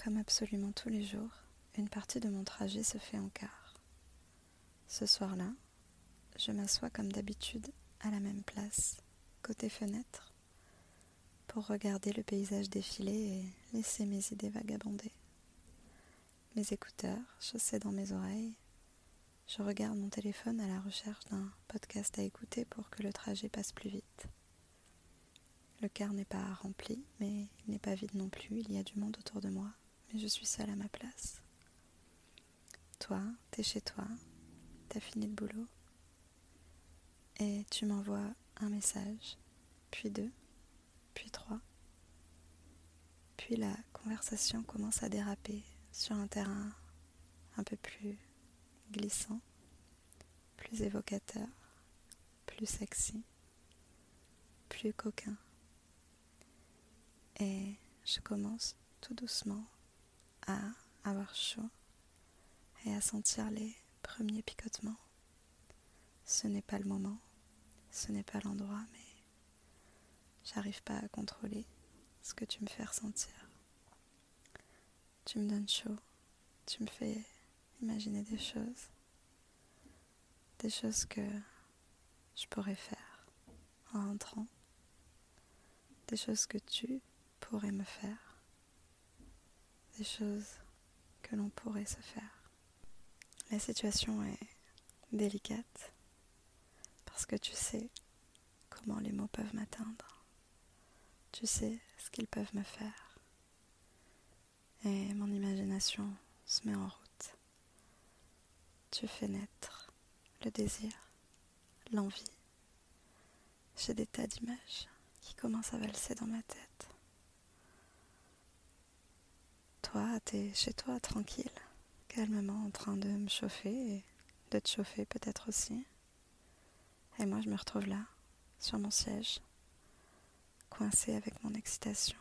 Comme absolument tous les jours, une partie de mon trajet se fait en car. Ce soir-là, je m'assois comme d'habitude à la même place, côté fenêtre, pour regarder le paysage défiler et laisser mes idées vagabonder. Mes écouteurs chaussés dans mes oreilles, je regarde mon téléphone à la recherche d'un podcast à écouter pour que le trajet passe plus vite. Le car n'est pas rempli, mais il n'est pas vide non plus, il y a du monde autour de moi, mais je suis seule à ma place. Toi, t'es chez toi, t'as fini le boulot, et tu m'envoies un message, puis 2, puis 3, puis la conversation commence à déraper sur un terrain un peu plus glissant, plus évocateur, plus sexy, plus coquin. Et je commence tout doucement à avoir chaud et à sentir les premiers picotements. Ce n'est pas le moment, ce n'est pas l'endroit, mais j'arrive pas à contrôler ce que tu me fais ressentir. Tu me donnes chaud, tu me fais imaginer des choses que je pourrais faire en rentrant, des choses que tu pourrais me faire, des choses que l'on pourrait se faire. La situation est délicate parce que tu sais comment les mots peuvent m'atteindre. Tu sais ce qu'ils peuvent me faire. Et mon imagination se met en route. Tu fais naître le désir, l'envie. J'ai des tas d'images qui commencent à valser dans ma tête. Toi, t'es chez toi, tranquille, calmement en train de me chauffer et de te chauffer peut-être aussi. Et moi, je me retrouve là, sur mon siège, coincée avec mon excitation.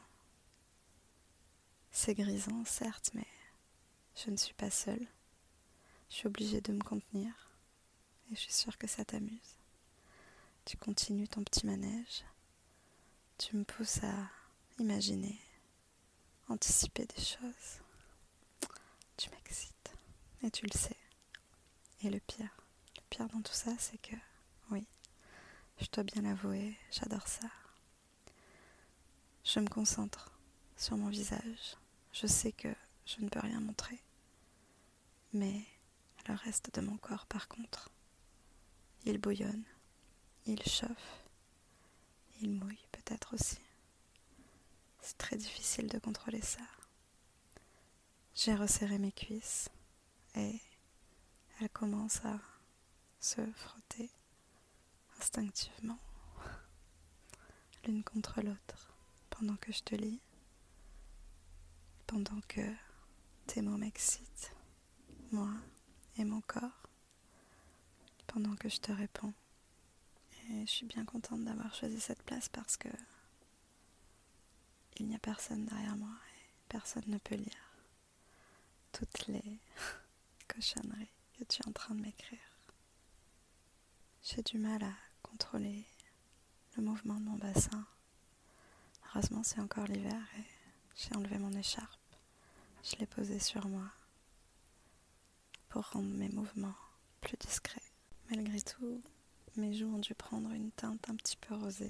C'est grisant, certes, mais je ne suis pas seule. Je suis obligée de me contenir et je suis sûre que ça t'amuse. Tu continues ton petit manège. Tu me pousses à imaginer, anticiper des choses. Tu m'excites et tu le sais. Et le pire dans tout ça, c'est que, oui, je dois bien l'avouer, j'adore ça. Je me concentre sur mon visage. Je sais que je ne peux rien montrer. Mais le reste de mon corps, par contre, il bouillonne, il chauffe, il mouille peut-être aussi. C'est très difficile de contrôler ça. J'ai resserré mes cuisses et elles commencent à se frotter instinctivement l'une contre l'autre pendant que je te lis, pendant que tes mots m'excitent, moi et mon corps, pendant que je te réponds. Et je suis bien contente d'avoir choisi cette place parce que il n'y a personne derrière moi et personne ne peut lire toutes les cochonneries que tu es en train de m'écrire. J'ai du mal à contrôler le mouvement de mon bassin. Heureusement, c'est encore l'hiver et j'ai enlevé mon écharpe. Je l'ai posée sur moi pour rendre mes mouvements plus discrets. Malgré tout, mes joues ont dû prendre une teinte un petit peu rosée.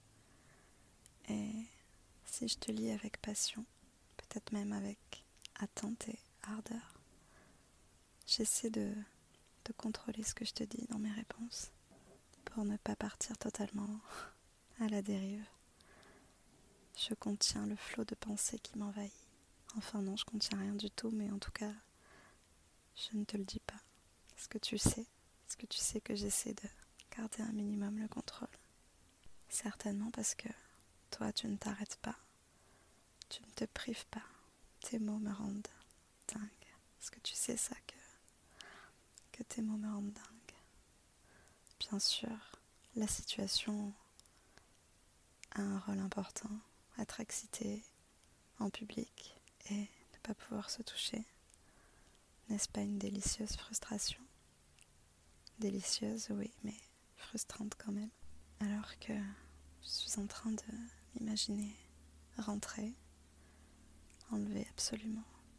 Et si je te lis avec passion, peut-être même avec attente et ardeur, j'essaie de contrôler ce que je te dis dans mes réponses pour ne pas partir totalement à la dérive. Je contiens le flot de pensées qui m'envahit. Enfin non, je contiens rien du tout, mais en tout cas, je ne te le dis pas. Est-ce que tu sais? Est-ce que tu sais que j'essaie de garder un minimum le contrôle? Certainement parce que toi, tu ne t'arrêtes pas. Tu ne te prives pas. Tes mots me rendent dingue. Est-ce que tu sais ça, que tes mots me rendent dingue? Bien sûr, la situation a un rôle important. Être excité en public et ne pas pouvoir se toucher. N'est-ce pas une délicieuse frustration? Délicieuse, oui, mais frustrante quand même. Alors que je suis en train de m'imaginer rentrer, enlever absolument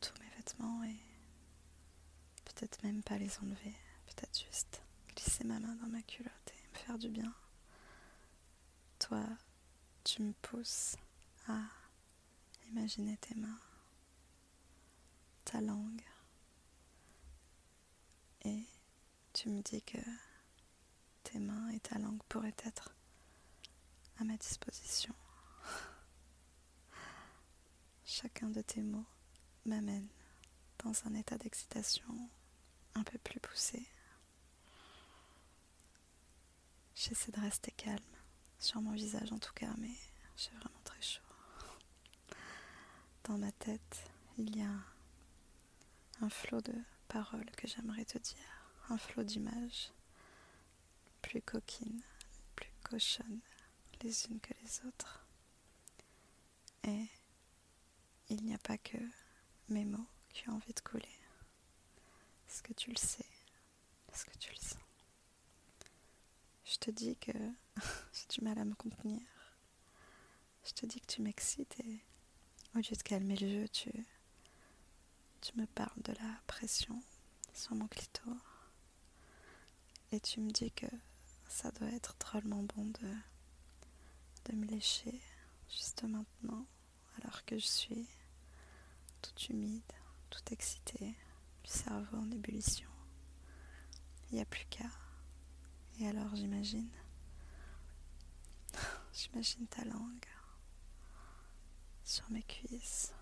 vêtements et peut-être même pas les enlever, peut-être juste glisser ma main dans ma culotte et me faire du bien. Toi, tu me pousses à imaginer tes mains, ta langue, et tu me dis que tes mains et ta langue pourraient être à ma disposition. Chacun de tes mots m'amène dans un état d'excitation un peu plus poussé. J'essaie de rester calme, sur mon visage en tout cas, mais j'ai vraiment très chaud. Dans ma tête, il y a un flot de paroles que j'aimerais te dire, un flot d'images, plus coquines, plus cochonnes les unes que les autres. Et il n'y a pas que mes mots qui ont envie de couler. Est-ce que tu le sais? Est-ce que tu le sens? Je te dis que j'ai du mal à me contenir. Je te dis que tu m'excites et au lieu de calmer le jeu, tu me parles de la pression sur mon clito. Et tu me dis que ça doit être drôlement bon de me lécher juste maintenant, alors que je suis toute humide, toute excitée, le cerveau en ébullition. Il n'y a plus qu'à. Et alors j'imagine ta langue sur mes cuisses.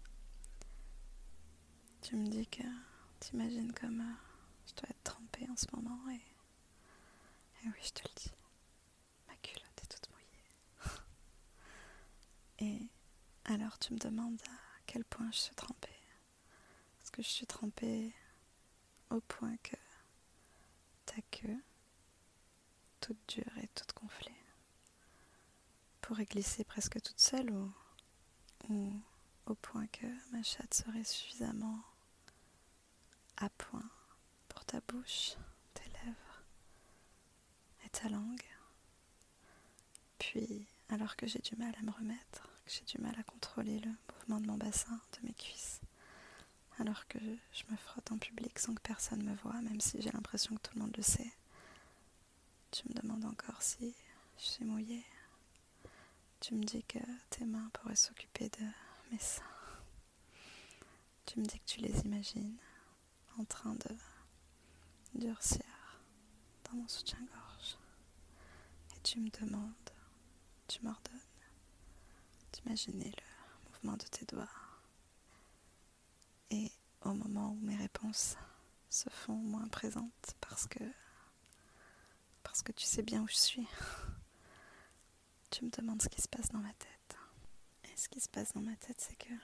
Tu me dis que t'imagines comme je dois être trempée en ce moment et oui, je te le dis, ma culotte est toute mouillée. Et alors tu me demandes à quel point je suis trempée. Est-ce que je suis trempée au point que ta queue, toute dure et toute gonflée, pourrait glisser presque toute seule ou au point que ma chatte serait suffisamment à point pour ta bouche, tes lèvres et ta langue. Puis, alors que j'ai du mal à me remettre, que j'ai du mal à contrôler le mouvement de mon bassin, de mes cuisses, alors que je me frotte en public sans que personne me voie, même si j'ai l'impression que tout le monde le sait, tu me demandes encore si je suis mouillée. Tu me dis que tes mains pourraient s'occuper de mes seins. Tu me dis que tu les imagines en train de durcir dans mon soutien-gorge. Et tu me demandes, tu m'ordonnes d'imaginer le mouvement de tes doigts. Et au moment où mes réponses se font moins présentes parce que tu sais bien où je suis, tu me demandes ce qui se passe dans ma tête. Et ce qui se passe dans ma tête, c'est que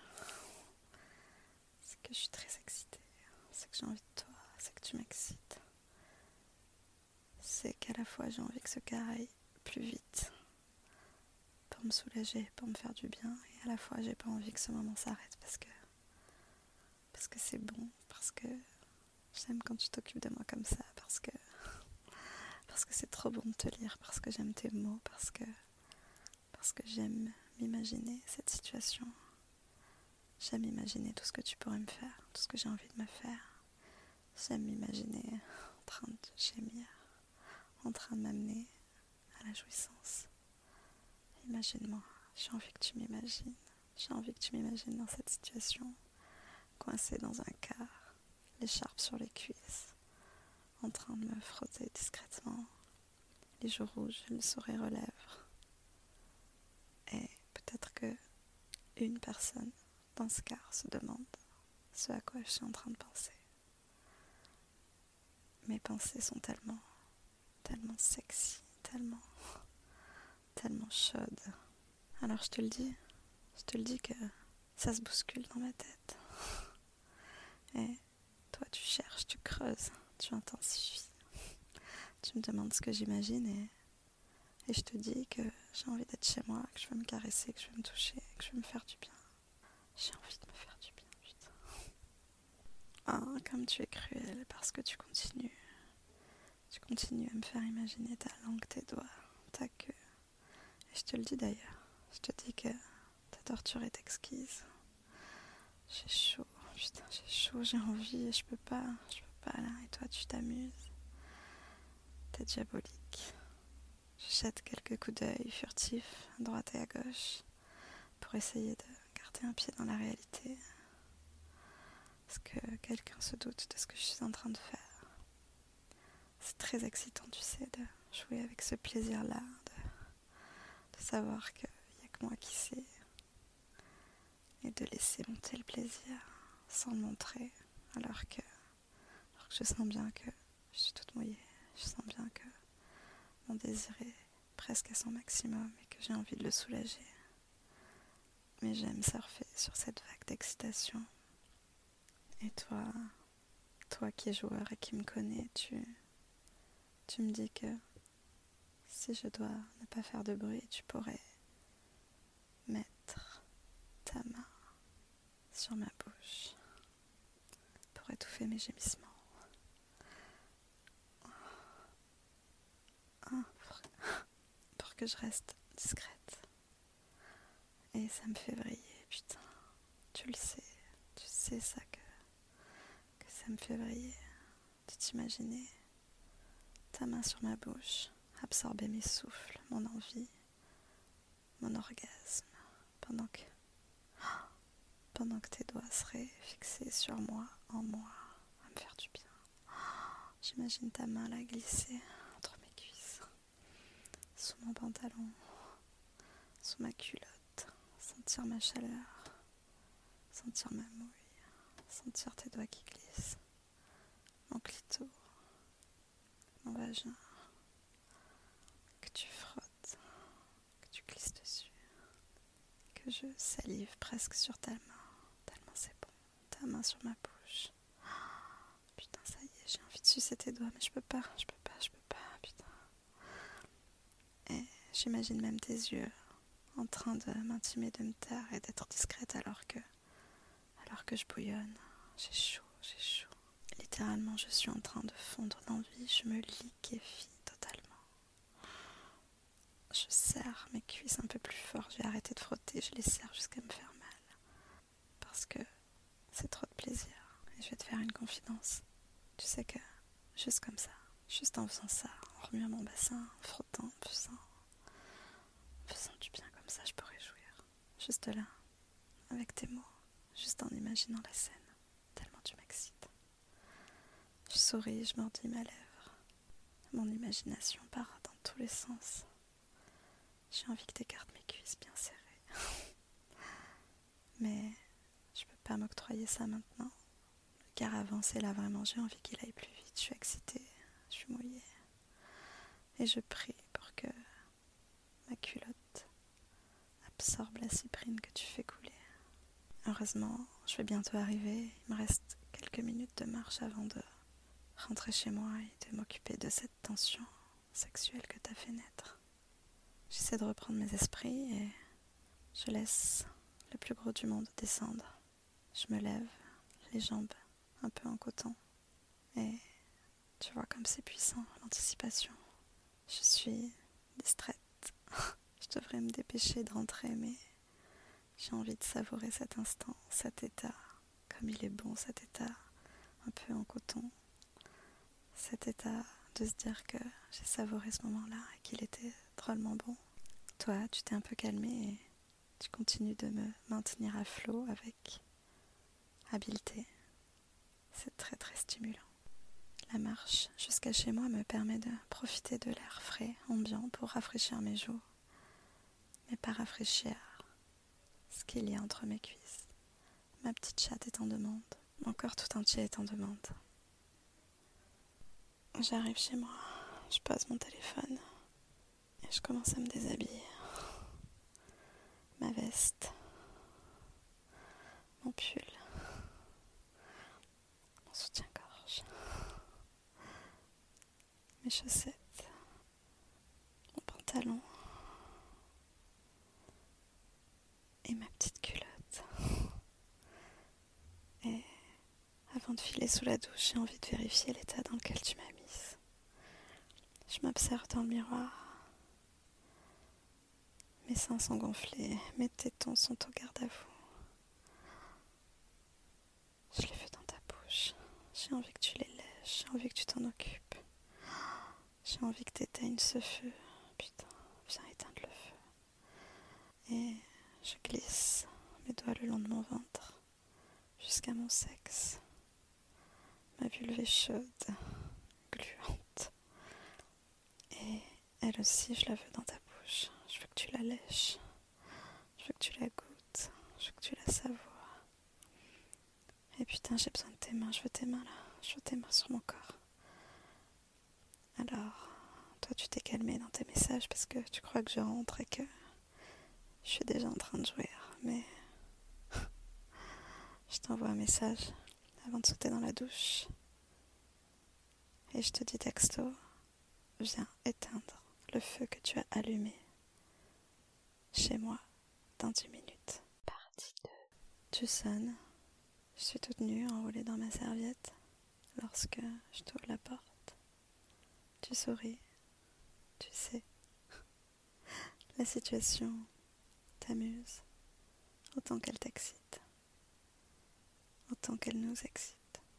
je suis très excitée. C'est que j'ai envie de toi, c'est que tu m'excites. C'est qu'à la fois j'ai envie que ce cas aille plus vite pour me soulager, pour me faire du bien, et à la fois j'ai pas envie que ce moment s'arrête parce que c'est bon, parce que j'aime quand tu t'occupes de moi comme ça, parce que c'est trop bon de te lire, parce que j'aime tes mots, parce que j'aime m'imaginer cette situation. J'aime imaginer tout ce que tu pourrais me faire, tout ce que j'ai envie de me faire. J'aime m'imaginer en train de gémir, en train de m'amener à la jouissance. Imagine-moi, j'ai envie que tu m'imagines. J'ai envie que tu m'imagines dans cette situation, coincée dans un quart, l'écharpe sur les cuisses, en train de me frotter discrètement, les joues rouges, le sourire aux lèvres. Et peut-être que une personne dans ce quart se demande ce à quoi je suis en train de penser. Mes pensées sont tellement sexy, tellement chaudes. Alors je te le dis que ça se bouscule dans ma tête. Et toi tu cherches, tu creuses, tu intensifies. Tu me demandes ce que j'imagine et je te dis que j'ai envie d'être chez moi, que je veux me caresser, que je veux me toucher, que je veux me faire du bien. J'ai envie de me faire du bien, putain. Ah, comme tu es cruel, parce que tu continues à me faire imaginer ta langue, tes doigts, ta queue. Et je te le dis d'ailleurs, je te dis que ta torture est exquise. J'ai chaud, putain, j'ai coup j'ai envie et je peux pas là, et toi tu t'amuses. T'es diabolique. Je jette quelques coups d'œil furtifs à droite et à gauche pour essayer de garder un pied dans la réalité. Est-ce que quelqu'un se doute de ce que je suis en train de faire? C'est très excitant, tu sais, de jouer avec ce plaisir-là, de savoir qu'il n'y a que moi qui sais, et de laisser monter le plaisir sans le montrer, alors que je sens bien que je suis toute mouillée, je sens bien que mon désir est presque à son maximum et que j'ai envie de le soulager. Mais j'aime surfer sur cette vague d'excitation. Et toi qui es joueur et qui me connais, tu me dis que si je dois ne pas faire de bruit, tu pourrais mettre ta main sur ma bouche pour étouffer mes gémissements. Pour que je reste discrète. Et ça me fait vriller, putain. Tu sais ça que ça me fait vriller. De t'imaginer ta main sur ma bouche, absorber mes souffles, mon envie, mon orgasme, pendant que tes doigts seraient fixés sur moi, en moi, à me faire du bien. J'imagine ta main là glisser entre mes cuisses, sous mon pantalon, sous ma culotte, sentir ma chaleur, sentir ma mouille, sentir tes doigts qui glissent, mon clito, mon vagin, que tu frottes, que tu glisses dessus, que je salive presque sur ta main, tellement c'est bon, ta main sur ma bouche. Putain, ça y est, j'ai envie de sucer tes doigts, mais je peux pas, putain. Et j'imagine même tes yeux en train de m'intimer de me taire et d'être discrète alors que je bouillonne. J'ai chaud. Littéralement, je suis en train de fondre d'envie, je me liquéfie totalement. Je serre mes cuisses un peu plus fort, j'ai arrêté de frotter, je les serre jusqu'à me faire mal. Parce que c'est trop de plaisir. Et je vais te faire une confidence. Tu sais que, juste comme ça, juste en faisant ça, en remuant mon bassin, en frottant, en faisant du bien comme ça, je pourrais jouir. Juste là, avec tes mots, juste en imaginant la scène, tellement tu m'excites. Je souris, je mordis ma lèvre. Mon imagination part dans tous les sens. J'ai envie que t'écartes mes cuisses bien serrées. Mais je peux pas m'octroyer ça maintenant. Le car avance et là vraiment j'ai envie qu'il aille plus vite. Je suis excitée, je suis mouillée. Et je prie pour que ma culotte absorbe la cyprine que tu fais couler. Heureusement, je vais bientôt arriver. Il me reste quelques minutes de marche avant de rentrer chez moi et de m'occuper de cette tension sexuelle que t'as fait naître. J'essaie de reprendre mes esprits et je laisse le plus gros du monde descendre. Je me lève, les jambes un peu en coton. Et tu vois comme c'est puissant, l'anticipation. Je suis distraite. Je devrais me dépêcher de rentrer, mais j'ai envie de savourer cet instant, cet état. Comme il est bon, cet état un peu en coton. Cet état de se dire que j'ai savouré ce moment-là et qu'il était drôlement bon. Toi, tu t'es un peu calmé et tu continues de me maintenir à flot avec habileté. C'est très très stimulant. La marche jusqu'à chez moi me permet de profiter de l'air frais, ambiant, pour rafraîchir mes joues. Mais pas rafraîchir ce qu'il y a entre mes cuisses. Ma petite chatte est en demande. Mon corps tout entier est en demande. J'arrive chez moi, je pose mon téléphone et je commence à me déshabiller. Ma veste, mon pull, mon soutien-gorge, mes chaussettes, mon pantalon et ma petite culotte. Et avant de filer sous la douche, j'ai envie de vérifier l'état dans lequel tu m'as mise. Je m'observe dans le miroir. Mes seins sont gonflés, mes tétons sont au garde à vous. Je l'ai vu dans ta J'ai envie que tu les lèches, j'ai envie que tu t'en occupes. J'ai envie que tu éteignes ce feu. Putain, viens éteindre le feu. Et je glisse mes doigts le long de mon ventre jusqu'à mon sexe. Ma vulve est chaude, gluante. Et elle aussi, je la veux dans ta bouche. Je veux que tu la lèches. Je veux que tu la goûtes. Je veux que tu la savoures. Et putain, j'ai besoin de tes mains. Je veux tes mains là. Je veux tes mains sur mon corps. Alors, toi, tu t'es calmé dans tes messages parce que tu crois que je rentre et que je suis déjà en train de jouir. Mais je t'envoie un message avant de sauter dans la douche. Et je te dis texto, viens éteindre le feu que tu as allumé chez moi dans 10 minutes. Partie 2. Tu sonnes. Je suis toute nue, enroulée dans ma serviette, lorsque je t'ouvre la porte. Tu souris. Tu sais. La situation t'amuse autant qu'elle t'excite. Autant qu'elle nous excite.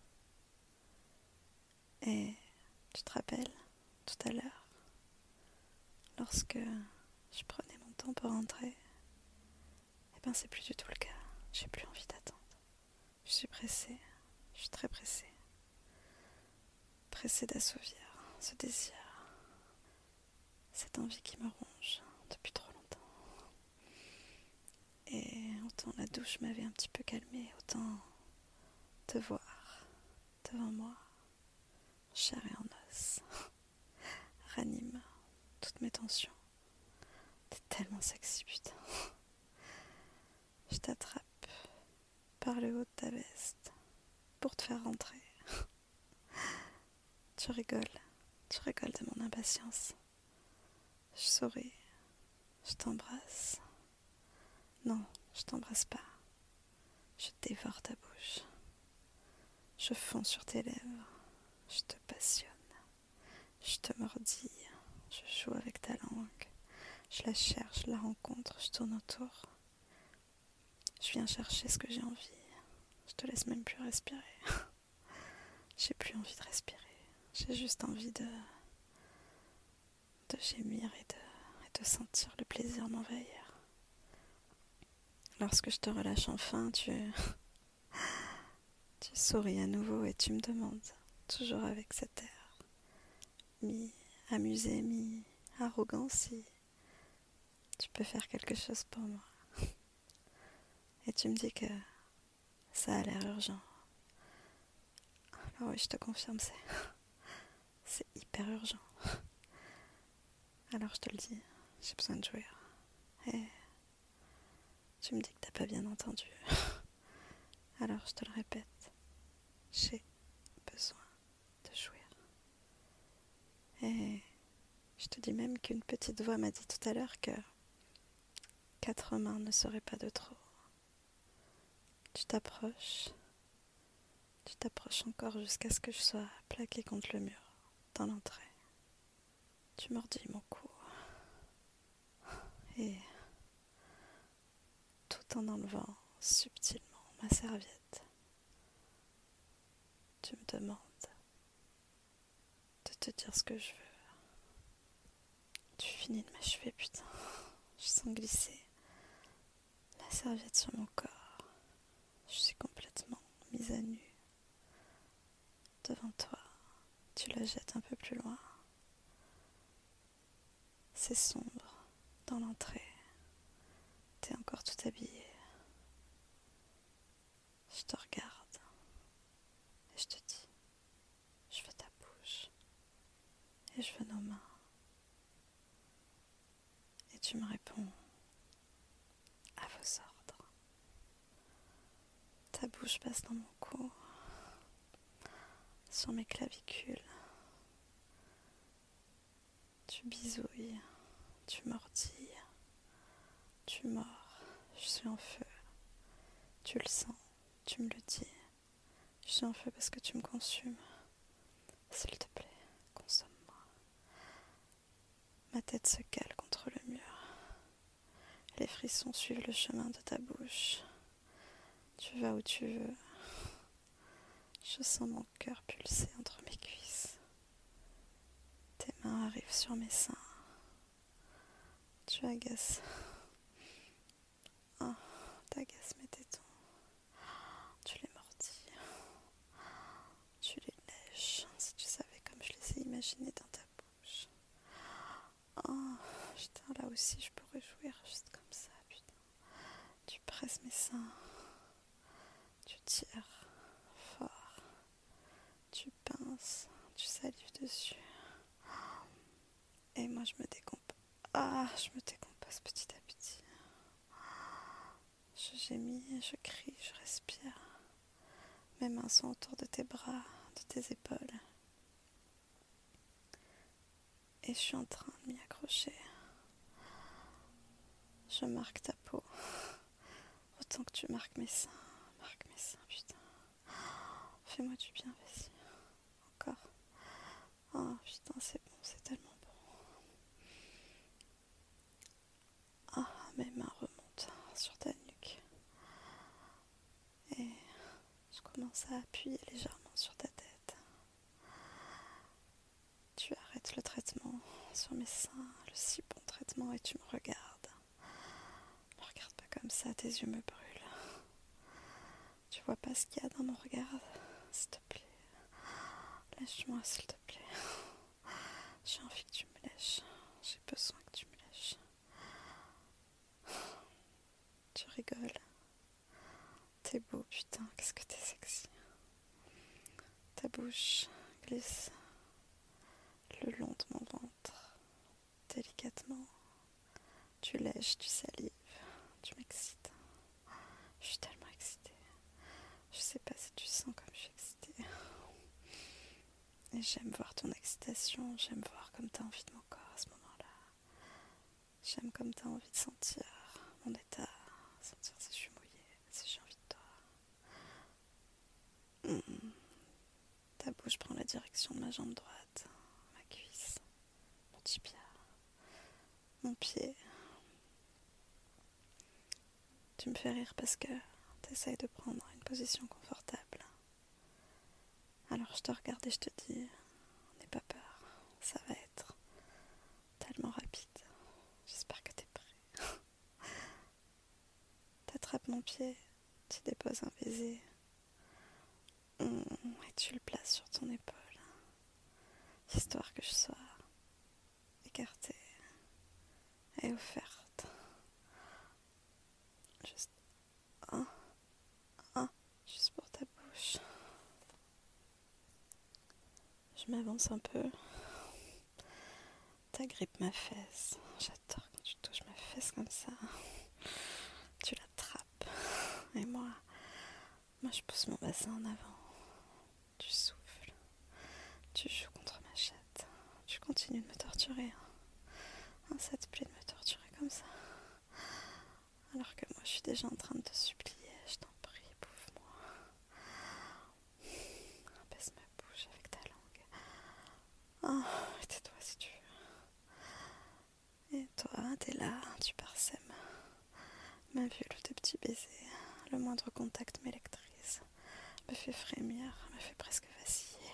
Et tu te rappelles, tout à l'heure, lorsque je prenais mon temps pour rentrer, eh ben c'est plus du tout le cas. J'ai plus envie d'attendre. Je suis pressée, je suis très pressée. Pressée d'assouvir ce désir, cette envie qui me ronge depuis trop longtemps. Et autant la douche m'avait un petit peu calmée, autant te voir devant moi, chair et en os, ranime toutes mes tensions. T'es tellement sexy, putain. Je t'attrape par le haut de ta veste pour te faire rentrer. Tu rigoles de mon impatience. Je souris, je t'embrasse. Non, je t'embrasse pas. Je dévore ta bouche. Je fonds sur tes lèvres. Je te passionne. Je te mordille. Je joue avec ta langue. Je la cherche, je la rencontre, je tourne autour. Je viens chercher ce que j'ai envie. Je te laisse même plus respirer. J'ai plus envie de respirer. J'ai juste envie de gémir et de sentir le plaisir m'envahir. Lorsque je te relâche enfin, tu souris à nouveau et tu me demandes, toujours avec cet air mi-amusé, mi-arrogant, si tu peux faire quelque chose pour moi. Et tu me dis que ça a l'air urgent. Alors oui, je te confirme, c'est hyper urgent. Alors je te le dis, j'ai besoin de jouir. Et tu me dis que t'as pas bien entendu. Alors je te le répète, j'ai besoin de jouir. Et je te dis même qu'une petite voix m'a dit tout à l'heure que 4 mains ne seraient pas de trop. Tu t'approches encore jusqu'à ce que je sois plaqué contre le mur, dans l'entrée. Tu mordis mon cou. Et tout en enlevant subtilement ma serviette, tu me demandes de te dire ce que je veux. Tu finis de m'achever, putain. Je sens glisser la serviette sur mon corps. Je suis complètement mise à nu. Devant toi, tu la jettes un peu plus loin. C'est sombre dans l'entrée. T'es encore tout habillé. Je te regarde et je te dis, je veux ta bouche et je veux nos mains. Et tu me réponds, à vos ordres. Ta bouche passe dans mon cou, sur mes clavicules. Tu bisouilles, tu mordilles, tu mords, je suis en feu. Tu le sens, tu me le dis. Je suis en feu parce que tu me consumes. S'il te plaît, consomme-moi. Ma tête se cale contre le mur. Les frissons suivent le chemin de ta bouche. Tu vas où tu veux. Je sens mon cœur pulser entre mes cuisses. Tes mains arrivent sur mes seins. Tu agaces. Oh, t'agaces mes tétons. Tu les mordis. Tu les lèches. Si tu savais comme je les ai imaginés dans ta bouche. Oh, putain, là aussi je pourrais jouir juste comme ça, putain. Tu presses mes seins. Tu tires fort. Tu pinces. Tu salives dessus. Et moi je me décompose. Ah, je me décompose petit à petit. Je gémis, je crie, je respire. Mes mains sont autour de tes bras, de tes épaules. Et je suis en train de m'y accrocher. Je marque ta peau. Autant que tu marques mes seins. Marque mes seins, putain. Fais-moi du bien, vas-y. Encore. Oh putain, c'est bon, c'est tellement bon. Ah, mes mains remontent sur ta nuque. Et je commence à appuyer légèrement sur ta tête. Tu arrêtes le traitement sur mes seins, le si bon traitement, et tu me regardes. Ne me regarde pas comme ça, tes yeux me brûlent. Tu vois pas ce qu'il y a dans mon regard? S'il te plaît. Lèche-moi, s'il te plaît. J'ai envie que tu me lèches. J'ai besoin que tu me lèches. Tu rigoles. T'es beau, putain, qu'est-ce que t'es sexy. Ta bouche glisse le long de mon ventre, délicatement. Tu lèches, tu salives, tu m'excites. Je suis tellement excitée. Je sais pas si tu sens comme je suis excitée. Et j'aime voir ton excitation, j'aime voir comme t'as envie de mon corps à ce moment-là. J'aime comme t'as envie de sentir mon état, sentir si je suis mouillée, si j'ai envie de toi. Ta bouche prend la direction de ma jambe droite, ma cuisse, mon tibia, mon pied. Tu me fais rire parce que t'essayes de prendre une position confortable. Alors je te regarde et je te dis, n'aie pas peur, ça va être tellement rapide. J'espère que t'es prêt. T'attrapes mon pied, tu déposes un baiser et tu le places sur ton épaule, histoire que je sois écartée et offerte. Juste juste pour ta bouche. Je m'avance un peu. T'agrippes ma fesse. J'adore quand tu touches ma fesse comme ça. Tu l'attrapes. Et moi je pousse mon bassin en avant. Tu souffles. Tu joues contre ma chatte. Tu continues de me torturer. Ça te plaît de me torturer comme ça? Alors que moi je suis déjà en train de te supplier. Je t'en prie, bouffe-moi. Baisse ma bouche avec ta langue. Tais-toi si tu veux. Et toi, t'es là, tu parsèmes ma vue, de petits baisers. Le moindre contact m'électrise, me fait frémir, me fait presque vaciller.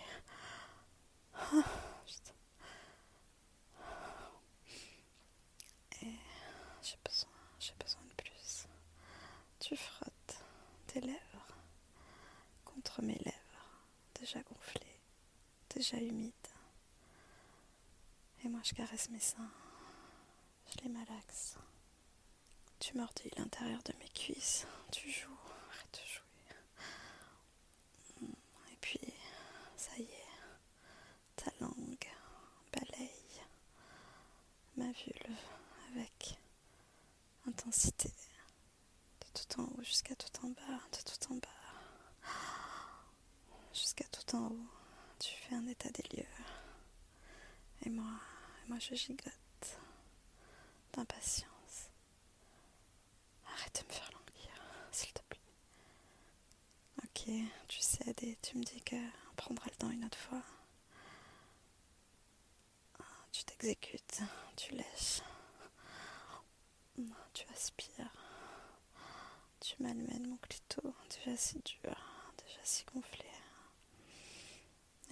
Et j'ai besoin de plus. Tu frottes tes lèvres contre mes lèvres, déjà gonflées, déjà humides. Et moi je caresse mes seins, je les malaxe. Tu mordis l'intérieur de mes cuisses, tu joues, arrête de jouer. Et puis, ça y est, ta langue balaye ma vulve avec intensité, de tout en haut jusqu'à tout en bas, de tout en bas, jusqu'à tout en haut. Tu fais un état des lieux. Et moi je gigote d'impatience. Arrête de me faire languir, s'il te plaît. Ok, tu cèdes et tu me dis qu'on prendra le temps une autre fois. Tu t'exécutes, tu lèches, tu aspires, tu malmènes mon clito, déjà si dur, déjà si gonflé.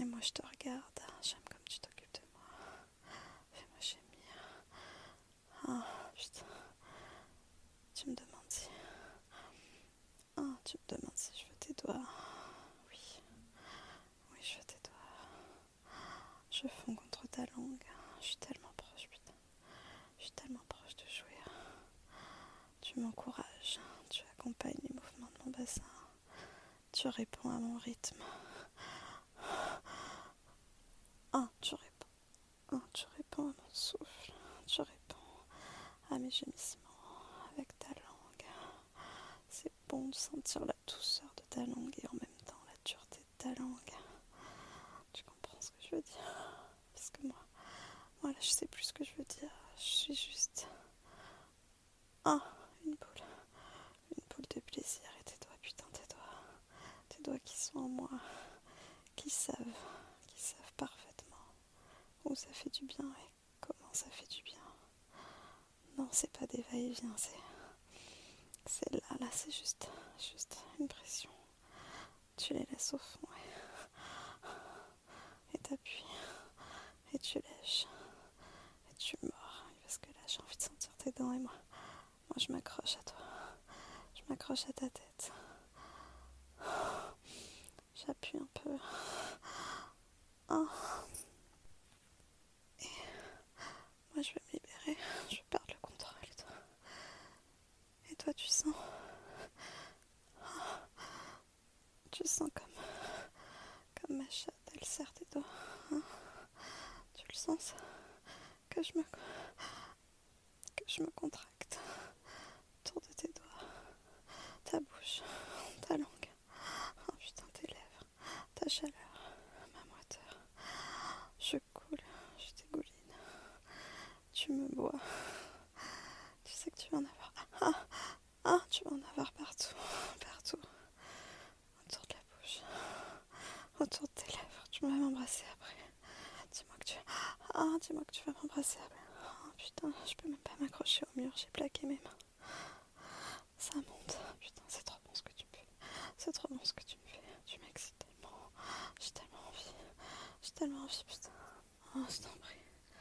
Et moi je te regarde, j'aime comme tu t'occupes de moi. Fais-moi gémir. Ah putain, tu me demandes si... Ah, tu me demandes si je veux tes doigts. Oui, oui je veux tes doigts. Je fonds contre ta langue. Je suis tellement proche, putain. Je suis tellement proche de jouir. Tu m'encourages, tu accompagnes les mouvements de mon bassin. Tu réponds à mon rythme. Ah, tu réponds à mon souffle. Tu réponds à mes gémissements avec ta langue. C'est bon de sentir la douceur de ta langue et en même temps la dureté de ta langue. Tu comprends ce que je veux dire? Parce que moi là je sais plus ce que je veux dire. Je suis juste... Ah, une boule. Une boule de plaisir et tes doigts, putain tes doigts. Tes doigts qui sont en moi. Qui savent parfaitement où ça fait du bien et comment ça fait du bien. Non, c'est pas des va-et-vient, c'est là, c'est juste une pression. Tu les laisses au fond et t'appuies et tu lèches et tu mords. Parce que là, j'ai envie de sentir tes dents et moi je m'accroche à toi. Je m'accroche à ta tête. J'appuie un peu. Ah. Et moi, je vais me libérer. Je vais perdre le contrôle. Et toi, tu sens comme ma chatte, elle serre tes doigts. Hein, tu le sens ça? Que je me contracte autour de tes doigts, ta bouche, ta langue. Oh putain, tes lèvres, ta chaleur, ma moiteur. Je coule, je t'égouline. Tu me bois. Tu sais que tu vas en avoir. Tu vas en avoir partout. Autour de la bouche, autour de tes lèvres. Tu vas m'embrasser après. Dis-moi que tu vas m'embrasser après. Oh putain, je peux même pas m'accrocher au mur, j'ai plaqué mes mains. Ça monte. Putain, c'est trop bon ce que tu me fais. C'est trop bon ce que tu me fais. Tu m'excites tellement. J'ai tellement envie. Putain. Oh, je t'en prie.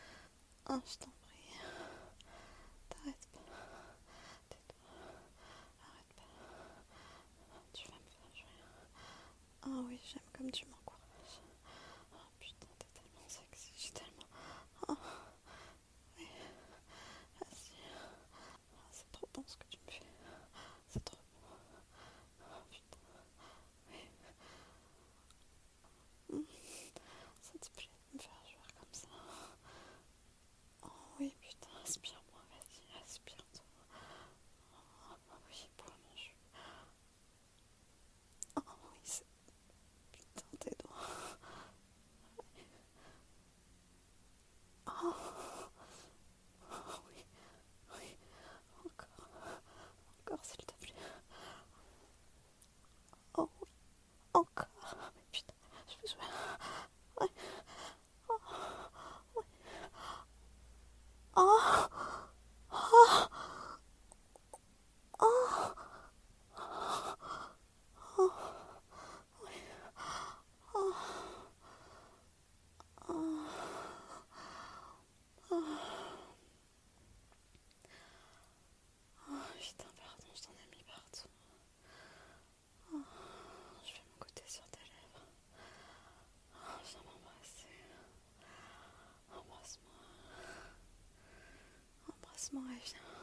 T'arrêtes pas. Tais-toi. Arrête pas. Tu vas me faire jouir. Ah oui, j'aime comme tu m'encourages. Oh putain, t'es tellement sexy. J'ai tellement... Oh, oui. Vas-y. Ah, c'est trop bon ce que tu me fais. C'est trop bon. Oh putain. Oui. Ça te plaît de me faire jouir comme ça? Oh oui, putain, aspire-moi, vas-y, aspire-toi. Oh oui, bois mon jus. Oh oui, c'est... Putain, tes doigts. Oh, oh oui, oui, encore s'il te plaît. Oh oui, encore. Mais putain, je vais jouer. Ouais. Oh, ouais. Oh, oh, oh, oh, oui. Oh, oh, oh. Oh, putain, pardon, je t'en ai mis partout. Oh, je vais me goûter sur tes lèvres. Oh, viens m'embrasser. Embrasse-moi. Embrasse-moi et viens.